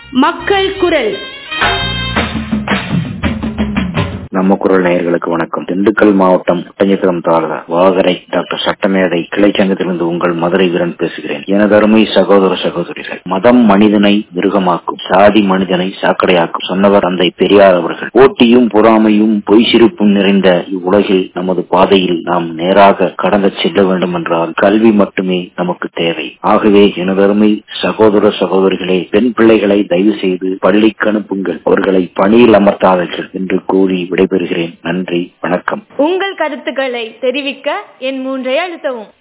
மக்கள் குரல். நம்ம குரல் நேயர்களுக்கு வணக்கம். திண்டுக்கல் மாவட்டம் ஒட்டஞ்சத்திரம் தாலுகா வாகரை டாக்டர் சட்டமேடை கிளைச்சங்கத்திலிருந்து உங்கள் மதுரை வீரன் பேசுகிறேன். எனதருமை சகோதர சகோதரிகள், மதம் மனிதனை மிருகமாக்கும், சாதி மனிதனை சாக்கடையாக்கும் சொன்னவர் தந்தை பெரியார் அவர்கள். போட்டியும் பொறாமையும் பொய் சிரிப்பும் நிறைந்த இவ்வுலகில் நமது பாதையில் நாம் நேராக கடந்து செல்ல வேண்டும் என்றால் கல்வி மட்டுமே நமக்கு தேவை. ஆகவே எனதருமை சகோதர சகோதரிகளே, பெண் பிள்ளைகளை தயவு செய்து பள்ளிக்கு அனுப்புங்கள், அவர்களை பணியில் அமர்த்தாதீர்கள் என்று கூறி விடைபெறுகிறேன். நன்றி, வணக்கம். உங்கள் கருத்துக்களை தெரிவிக்க என் 3 அழுத்தவும்.